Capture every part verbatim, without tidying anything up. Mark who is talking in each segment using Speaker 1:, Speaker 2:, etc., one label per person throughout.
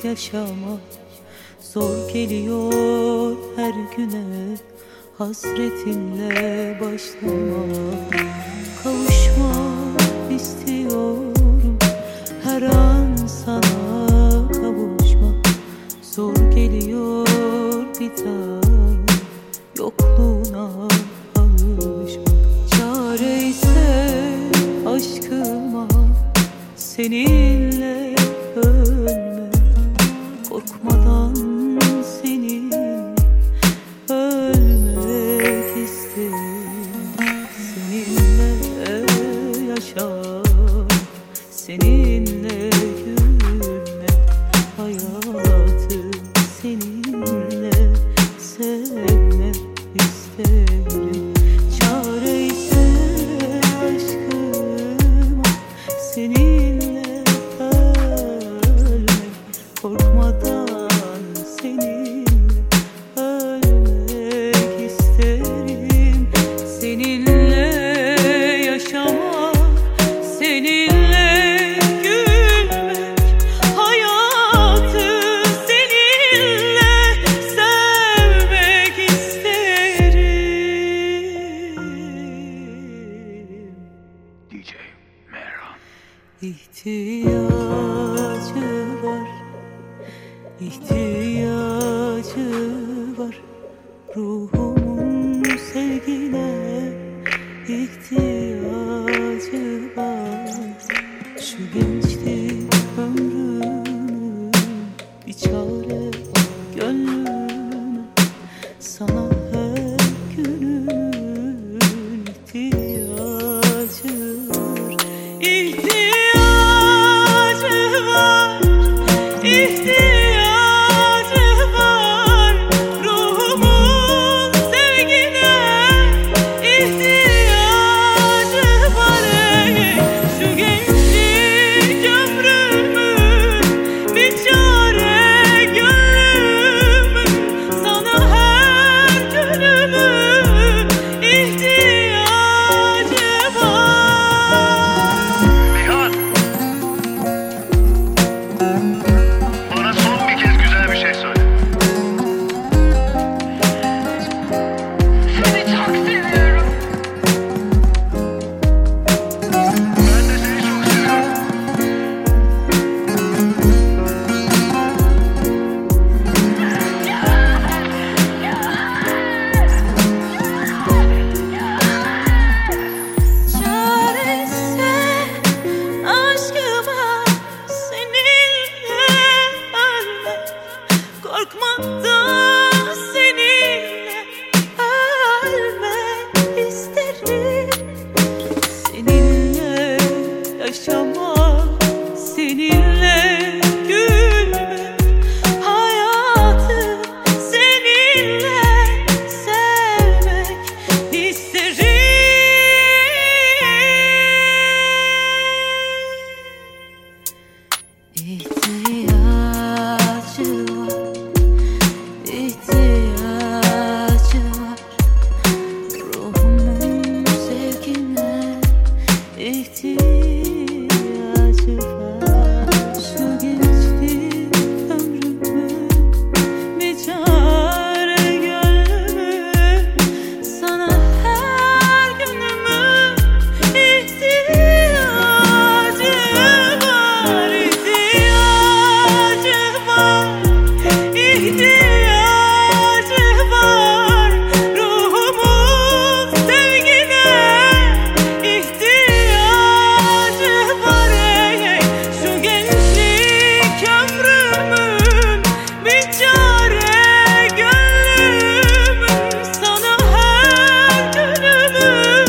Speaker 1: yaşamak zor geliyor her güne, hasretinle başlamak. Kavuşmak istiyorum her an, sana kavuşmak zor geliyor bir daha, yokluğuna alışmak. Çare ise aşkıma seninle ölmek, korkmadan seninle ölmek isterim. Seninle yaşamak, seninle gülmek, hayatı seninle sevmek isterim. Çare ise aşkıma seninle ölmek, korkmadan seninle ölmek isterim. Seninle yaşamak, seninle gülmek, hayatı seninle sevmek isterim.
Speaker 2: D J Mehran.
Speaker 1: İhtiyacı var, ihtiyacı var ruhumun sevgine, ihtiyacı var. Şu gençlik ömrümün bir çare gönlümün, sana her günün ihtiyacı var. İhtiyacı var, ihtiyacı var ruhumun sevgine, ihtiyacı var. Ey, şu gençlik ömrümün bir çare gönlümün, sana her günümün ihtiyacı var.
Speaker 2: Meyhan! Bana son bir kez güzel bir şey söyle.
Speaker 3: Seni çok seviyorum.
Speaker 2: Ben de seni çok seviyorum.
Speaker 1: Çaresi aşkıma seninle ölmek, korkmadan seninle ölmek isterim. Seninle yaşamak, seninle gülmek, hayatı seninle sevmek isterim. İhtiyacı var, ihtiyacı var ruhumun sevgine, ihtiyacı var. Şu gençlik ömrümün bir çare gönlümün, sana her günümün ihtiyacı var. İhtiyacı var, ihtiyacı var ruhumun sevgine, ihtiyacı var. Ey, şu gençlik ömrümün bir çare gönlümün, sana her günümün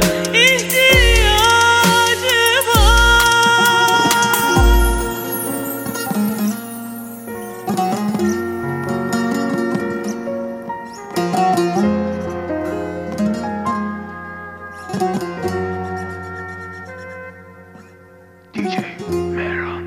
Speaker 1: ihtiyacı
Speaker 2: D J Mehran.